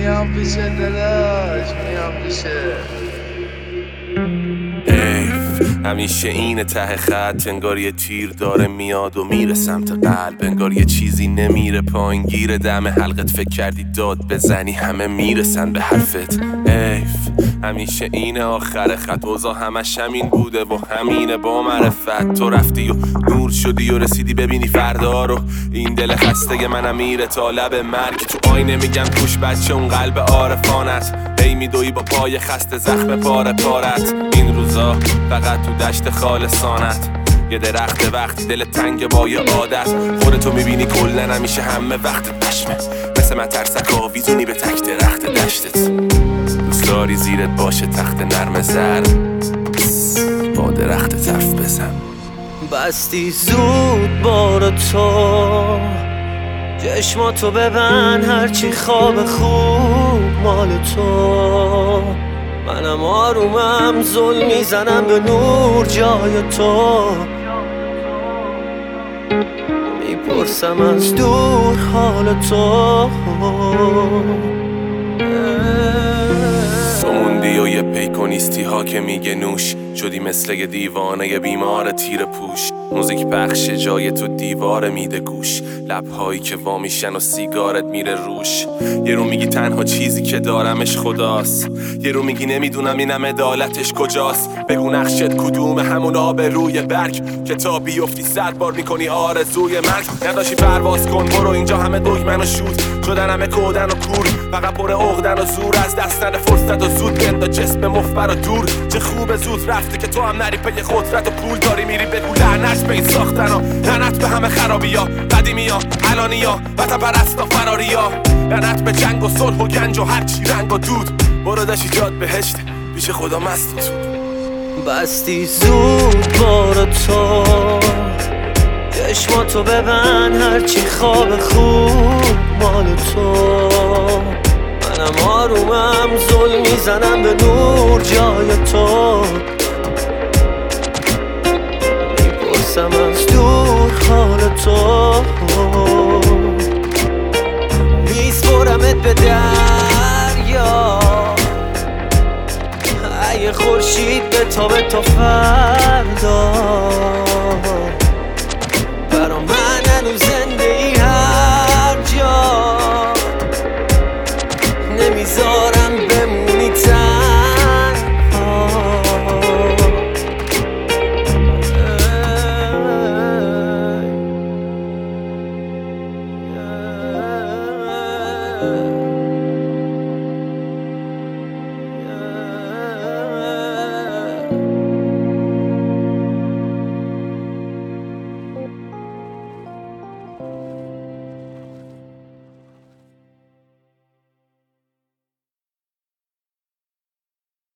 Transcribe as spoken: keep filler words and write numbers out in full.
میام پیشه داداش، میام پیشه. همیشه این ته خط انگار یه تیر داره میاد و میره سمت قلب، انگار یه چیزی نمیره پایین گیره دم حلقت. فکر کردی داد بزنی همه میرسن به حرفت. ایف همیشه این آخر خط، اوضاع همش همین بوده و همینه با معرفت. تو رفتی و نور شدی و رسیدی ببینی فردا رو. این دل خسته منم میره تا لب مرگ. تو آینه میگم کوش بچه اون قلب عارفانت، هی میدوی با پای خسته زخم پاره پارت. این روزا فقط تو دشت خالصانت، یه درخت وقتی دل تنگ با یه عادت. خودتو میبینی کلن همیشه همه وقت پشمه، مثل من ترسک آویزونی به تک درخت دشتت. دوست داری زیرت باشه تخت نرم زر، با درخت طرف بزن. بستی زود بار تو، چشماتو ببند هرچی خواب خوب مال تو. منم آرومم زل میزنم به نور جای تو. میپرسم از دور حال تو. تو موندی و یه پیکونیستی ها که میگه نوش شدی، مثل یه دیوانه یه بیمار تیر پوش. موزیک پخش جای تو دیواره میده گوش، لبهایی که وا میشن و سیگارت میره روش. یه رو میگی تنها چیزی که دارمش خداست، یه رو میگی نمیدونم اینم عدالتش کجاست. بگو نقشت کدوم همون آب روی برگ که تا بیفتی صد بار میکنی آرزوی مرگ. نداشی پرواز کن برو، اینجا همه دگمن و شود شدن، همه کودن و کور، فقط پر عقدن و زور. از دست نده فرصت و زود بندا جسم مخبر و دور. چه خوب زود رفته که تو هم نری پی قدرت و پول داری میری. بگو لعنت به این ساختن ها، لعنت به همه خرابی ها، قدیمی ها الانی ها، وطن پرستا فراری ها. لعنت به جنگ و صلح و گنج و هرچی رنگ و دود. برو داشی جاد بهشت پیش خدا مست و سود. بستی زود بار تو، چشماتو ببند هرچی خواب خوب مال تو. منم آرومم زل میزنم به نور جای تو.